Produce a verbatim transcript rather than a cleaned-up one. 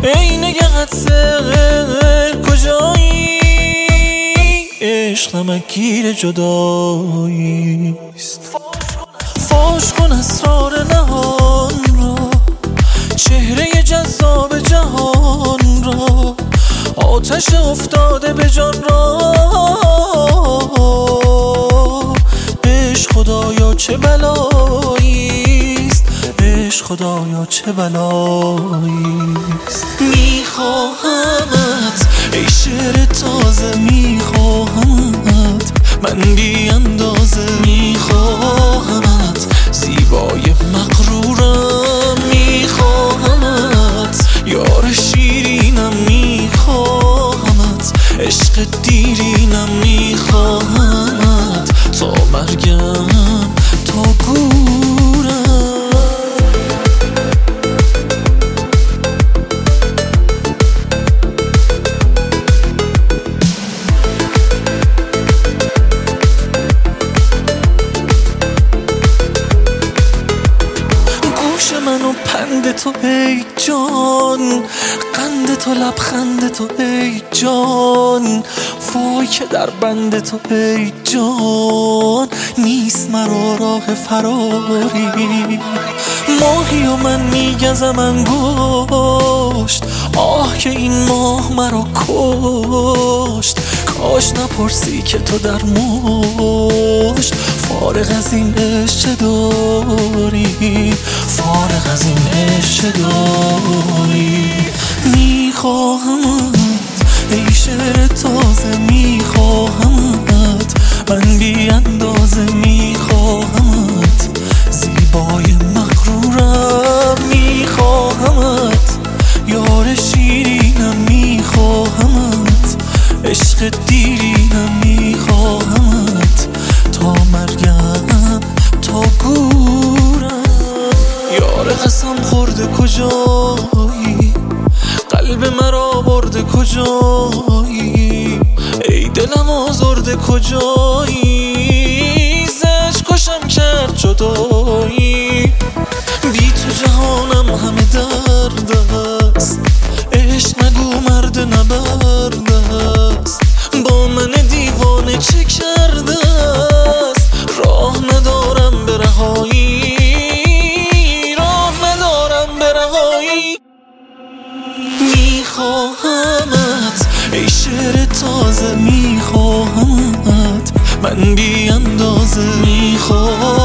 ای نگهت سر کجایی؟ عشق نمکگیر جداییست. فاش کن اسرار نهان را، چهره جذاب جهان را، آتش افتاده به جان را. عشق خدایا چه بلاییست، عشق خدایا چه بلاییست. میخواهمت ای شعر تازه، میخواهمت من بی اندازه، میخواهمت زیبای مغرورم، میخواهمت یار شیرینم، میخواهمت عشق دیرینم، میخواهمت تا مرگم تا گورم. گوش منو پند تو ای جان، قند تو لبخند تو ای جان، وای که در بند تو ای جان، نیست مرا راه فراری. ماهی و من میگزم انگشت، آه که این ماه مرا کشت. کاش نپرسی که تو در مشت، فارغ از این عشق چه داری، فارغ از این عشق چه داری. میخواهمت ای شعر تازه، میخواهمت من بی اندازه، میخواهمت زیبای مغرورم، میخواهمت یار شیرینم، میخواهمت عشق دیرینم، میخواهمت تا مرگم تا گورم. یار قسم خورده کجایی، قلب مرا برده کجایی، ای دلم آزرده کجایی، زش کشم کرد جدایی. بی تو جهانم همه درد است، عشق نگو مرد نبرد است، با من دیوانه چه کرده است. راه ندارم به رهایی، راه ندارم به رهایی. میخواهمت ای شعر تازه، میخواهمت من بی اندازه، میخواهمت